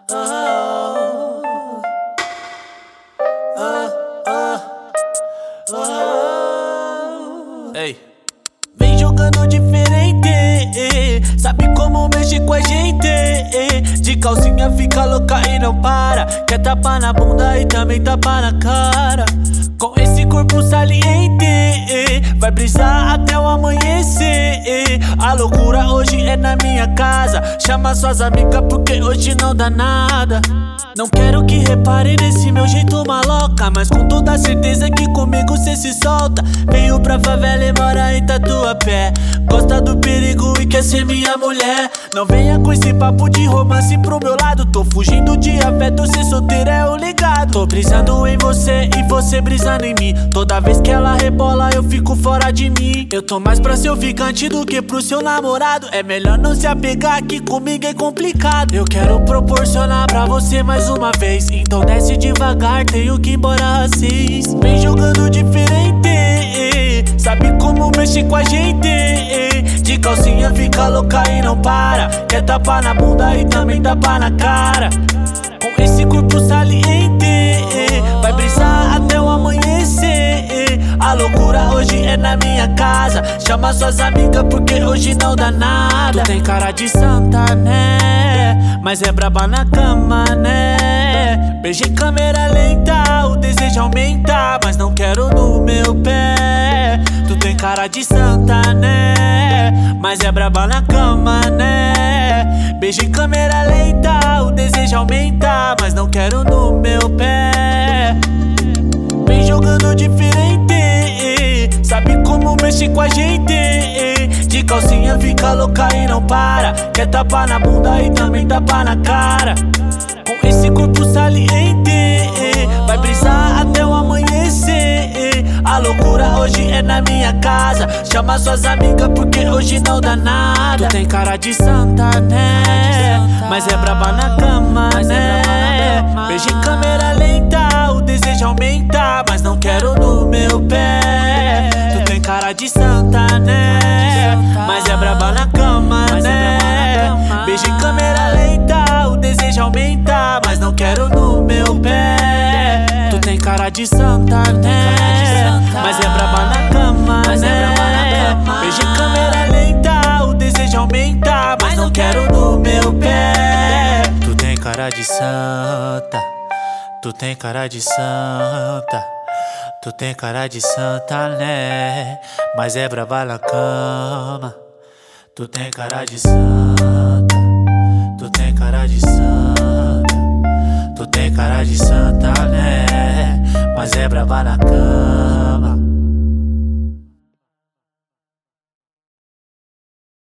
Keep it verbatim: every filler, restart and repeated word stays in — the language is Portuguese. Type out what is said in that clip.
oh, oh, oh, oh. Ei, vem jogando diferente, sabe como mexe com a gente. De calcinha fica louca e não para, quer tapa na bunda e também tapa na cara. Com esse corpo saliente, vai brisar até o amanhecer. A loucura hoje é na minha casa, chama suas amigas porque hoje não dá nada. Não quero que repare nesse meu jeito maloca, mas com toda certeza que comigo cê se solta. Veio pra favela e mora em Tatuapé, gosta do perigo e quer ser minha mulher. Não venha com esse papo de romance pro meu lado, tô fugindo de afeto, ser solteiro é o ligado. Tô brisando em você e você brisando em mim, toda vez que ela rebola eu fico fora de mim. Eu tô mais pra seu ficante do que pro seu namorado, é melhor não se apegar que comigo é complicado. Eu quero proporcionar pra você mais uma vez, então desce devagar, tenho que ir embora às seis. Vem jogando diferente, sabe como mexe com a gente. De calcinha fica louca e não para, quer tapar na bunda e também tapar na cara. Com esse corpo saliente, vai brisar até o amanhecer. A loucura hoje é na minha casa, chama suas amigas porque hoje não dá nada. Tu tem cara de santa, né? Mas é braba na cama, né? Beijo em câmera lenta, o desejo aumenta, mas não quero no meu pé. Tu tem cara de santa, né? Mas é braba na cama, né? Beijo em câmera lenta, o desejo aumenta, mas não quero no meu pé. Vem jogando diferente, sabe como mexe com a gente. De calcinha fica louca e não para, quer tapar na bunda e também tapar na cara. Com esse corpo saliente, vai brisar até o amanhecer. A loucura hoje é na minha casa, chama suas amigas porque hoje não dá nada. Tu tem cara de santa, né? Mas é braba na cama, né? Beijo em câmera lenta, o desejo aumenta, mas não quero no meu pé. Tu tem cara de santa, né? Mas é braba na cama, né? Beijo em câmera lenta, o desejo aumenta, mas não quero no meu pé. Tu tem cara de santa, né? Mas é braba na cama, né? Beijo em câmera lenta, o desejo aumenta, mas não quero no meu pé. Tu tem cara de santa, tu tem cara de santa, tu tem cara de santa, né? Mas é brava na cama. Tu tem cara de santa, tu tem cara de santa, tu tem cara de santa, né? Mas é brava na cama.